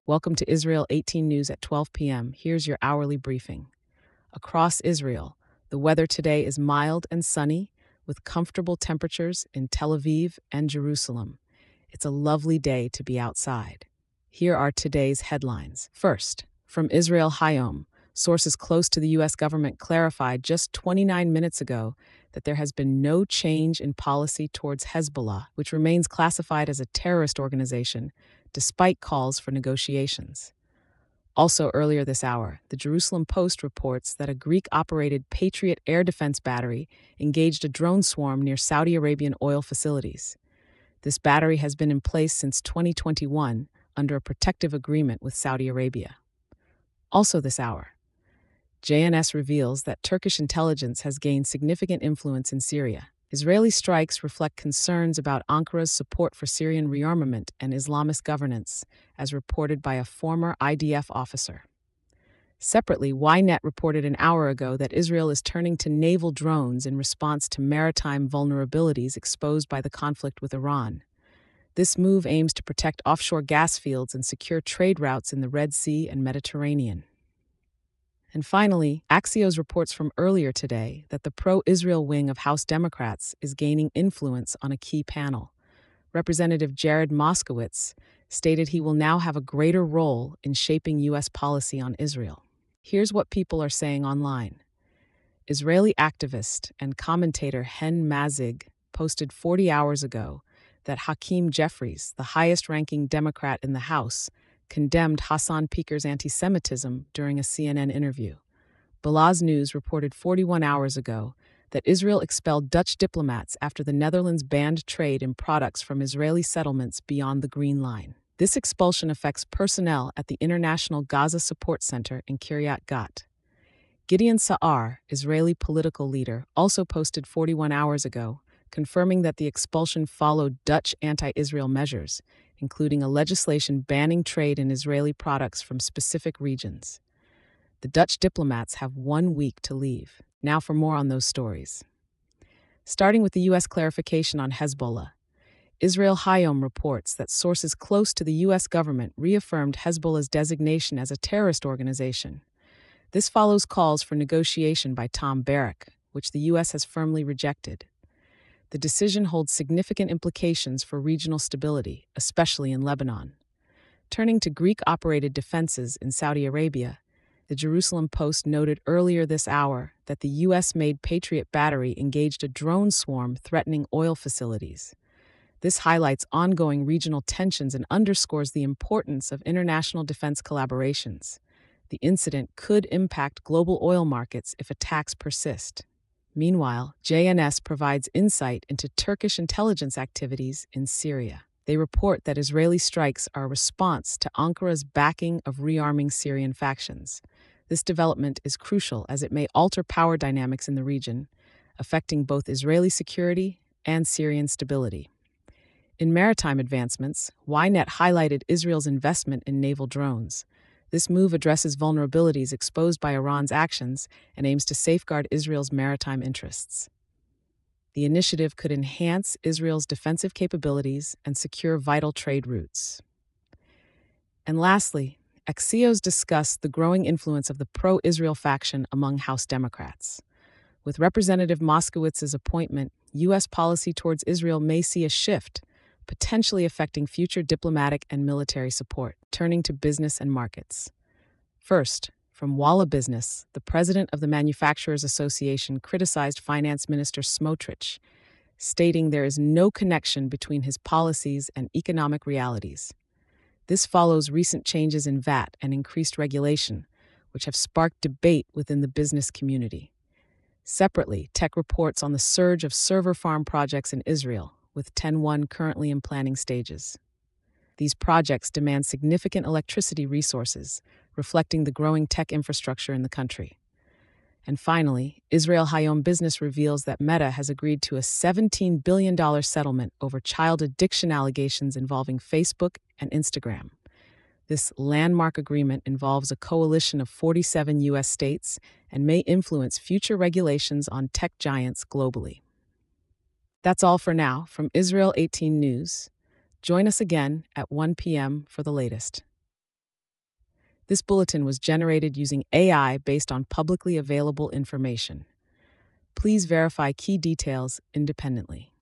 Welcome to Israel 18 News at 12 p.m. Here's your hourly briefing. Across Israel, the weather today is mild and sunny, with comfortable temperatures in Tel Aviv and Jerusalem. It's a lovely day to be outside. Here are today's headlines. First, from Israel Hayom, sources close to the U.S. government clarified just 29 minutes ago that there has been no change in policy towards Hezbollah, which remains classified as a terrorist organization, despite calls for negotiations. Also, earlier this hour, the Jerusalem Post reports that a Greek-operated Patriot air defense battery engaged a drone swarm near Saudi Arabian oil facilities. This battery has been in place since 2021 under a protective agreement with Saudi Arabia. Also this hour, JNS reveals that Turkish intelligence has gained significant influence in Syria. Israeli strikes reflect concerns about Ankara's support for Syrian rearmament and Islamist governance, as reported by a former IDF officer. Separately, Ynet reported an hour ago that Israel is turning to naval drones in response to maritime vulnerabilities exposed by the conflict with Iran. This move aims to protect offshore gas fields and secure trade routes in the Red Sea and Mediterranean. And finally, Axios reports from earlier today that the pro-Israel wing of House Democrats is gaining influence on a key panel. Representative Jared Moskowitz stated he will now have a greater role in shaping U.S. policy on Israel. Here's what people are saying online. Israeli activist and commentator Hen Mazig posted 40 hours ago that Hakeem Jeffries, the highest-ranking Democrat in the House, condemned Hassan Piker's anti-Semitism during a CNN interview. Balaz News reported 41 hours ago that Israel expelled Dutch diplomats after the Netherlands banned trade in products from Israeli settlements beyond the Green Line. This expulsion affects personnel at the International Gaza Support Center in Kiryat Gat. Gideon Sa'ar, Israeli political leader, also posted 41 hours ago, confirming that the expulsion followed Dutch anti-Israel measures, including a legislation banning trade in Israeli products from specific regions. The Dutch diplomats have 1 week to leave. Now for more on those stories. Starting with the U.S. clarification on Hezbollah, Israel Hayom reports that sources close to the U.S. government reaffirmed Hezbollah's designation as a terrorist organization. This follows calls for negotiation by Tom Barrack, which the U.S. has firmly rejected. The decision holds significant implications for regional stability, especially in Lebanon. Turning to Greek-operated defenses in Saudi Arabia, the Jerusalem Post noted earlier this hour that the U.S.-made Patriot battery engaged a drone swarm threatening oil facilities. This highlights ongoing regional tensions and underscores the importance of international defense collaborations. The incident could impact global oil markets if attacks persist. Meanwhile, JNS provides insight into Turkish intelligence activities in Syria. They report that Israeli strikes are a response to Ankara's backing of rearming Syrian factions. This development is crucial as it may alter power dynamics in the region, affecting both Israeli security and Syrian stability. In maritime advancements, Ynet highlighted Israel's investment in naval drones. This move addresses vulnerabilities exposed by Iran's actions and aims to safeguard Israel's maritime interests. The initiative could enhance Israel's defensive capabilities and secure vital trade routes. And lastly, Axios discussed the growing influence of the pro-Israel faction among House Democrats. With Representative Moskowitz's appointment, U.S. policy towards Israel may see a shift, potentially affecting future diplomatic and military support. Turning to business and markets. First, from Walla Business, the president of the Manufacturers Association criticized Finance Minister Smotrich, stating there is no connection between his policies and economic realities. This follows recent changes in VAT and increased regulation, which have sparked debate within the business community. Separately, Tech reports on the surge of server farm projects in Israel, with 10-1 currently in planning stages. These projects demand significant electricity resources, reflecting the growing tech infrastructure in the country. And finally, Israel Hayom Business reveals that Meta has agreed to a $17 billion settlement over child addiction allegations involving Facebook and Instagram. This landmark agreement involves a coalition of 47 U.S. states and may influence future regulations on tech giants globally. That's all for now from Israel 18 News. Join us again at 1 p.m. for the latest. This bulletin was generated using AI based on publicly available information. Please verify key details independently.